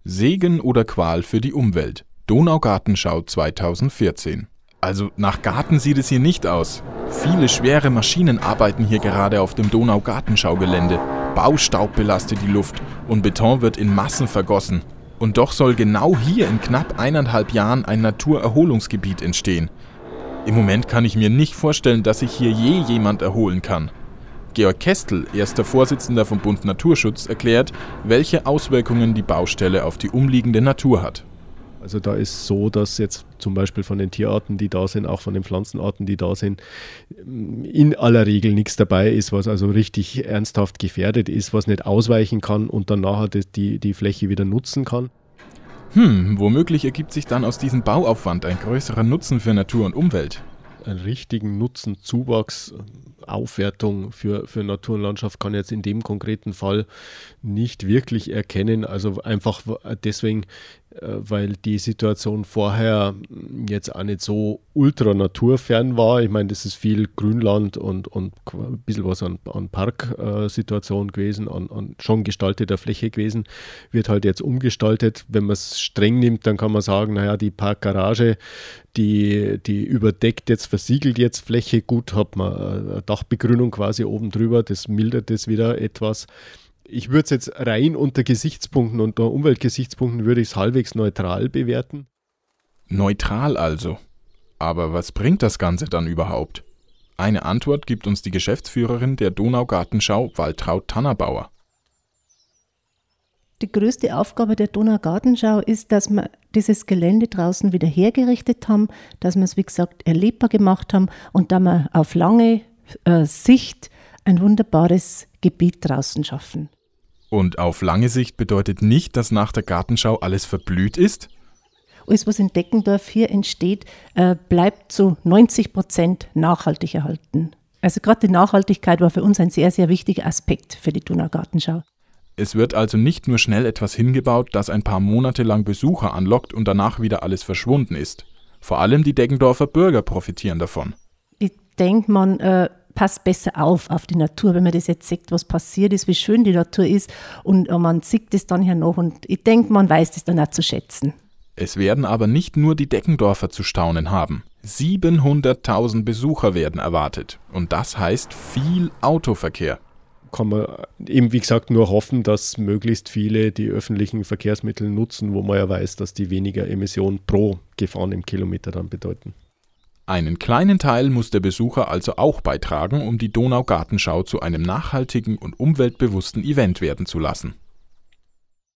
Segen oder Qual für die Umwelt. Donaugartenschau 2014. Also nach Garten sieht es hier nicht aus. Viele schwere Maschinen arbeiten hier gerade auf dem Donaugartenschau-Gelände. Baustaub belastet die Luft und Beton wird in Massen vergossen. Und doch soll genau hier in knapp 1,5 Jahren ein Naturerholungsgebiet entstehen. Im Moment kann ich mir nicht vorstellen, dass sich hier je jemand erholen kann. Georg Kestel, erster Vorsitzender vom Bund Naturschutz, erklärt, welche Auswirkungen die Baustelle auf die umliegende Natur hat. Also da ist so, dass jetzt zum Beispiel von den Tierarten, die da sind, auch von den Pflanzenarten, die da sind, in aller Regel nichts dabei ist, was also richtig ernsthaft gefährdet ist, was nicht ausweichen kann und dann nachher die Fläche wieder nutzen kann. Womöglich ergibt sich dann aus diesem Bauaufwand ein größerer Nutzen für Natur und Umwelt. Einen richtigen Nutzen, Zuwachs, Aufwertung für Natur und Landschaft kann ich jetzt in dem konkreten Fall nicht wirklich erkennen. Also einfach deswegen, weil die Situation vorher jetzt auch nicht so ultra naturfern war. Ich meine, das ist viel Grünland und ein bisschen was an Parksituation gewesen, an schon gestalteter Fläche gewesen, wird halt jetzt umgestaltet. Wenn man es streng nimmt, dann kann man sagen, naja, die Parkgarage, die überdeckt jetzt, versiegelt jetzt Fläche. Gut, hat man eine Dachbegrünung quasi oben drüber, das mildert das wieder etwas. Ich würde es jetzt rein unter Gesichtspunkten, unter Umweltgesichtspunkten würde ich es halbwegs neutral bewerten. Neutral also. Aber was bringt das Ganze dann überhaupt? Eine Antwort gibt uns die Geschäftsführerin der Donaugartenschau, Waltraud Tannerbauer. Die größte Aufgabe der Donaugartenschau ist, dass wir dieses Gelände draußen wieder hergerichtet haben, dass wir es, wie gesagt, erlebbar gemacht haben und dass wir auf lange Sicht ein wunderbares Gebiet draußen schaffen. Und auf lange Sicht bedeutet nicht, dass nach der Gartenschau alles verblüht ist? Alles, was in Deckendorf hier entsteht, bleibt zu 90% nachhaltig erhalten. Also gerade die Nachhaltigkeit war für uns ein sehr, sehr wichtiger Aspekt für die Donaugartenschau. Es wird also nicht nur schnell etwas hingebaut, das ein paar Monate lang Besucher anlockt und danach wieder alles verschwunden ist. Vor allem die Deggendorfer Bürger profitieren davon. Ich denke, man passt besser auf die Natur, wenn man das jetzt sieht, was passiert ist, wie schön die Natur ist und man sieht das dann ja noch und ich denke, man weiß das dann auch zu schätzen. Es werden aber nicht nur die Deggendorfer zu staunen haben. 700.000 Besucher werden erwartet und das heißt viel Autoverkehr. Kann man eben, wie gesagt, nur hoffen, dass möglichst viele die öffentlichen Verkehrsmittel nutzen, wo man ja weiß, dass die weniger Emissionen pro gefahrenem Kilometer dann bedeuten. Einen kleinen Teil muss der Besucher also auch beitragen, um die Donaugartenschau zu einem nachhaltigen und umweltbewussten Event werden zu lassen.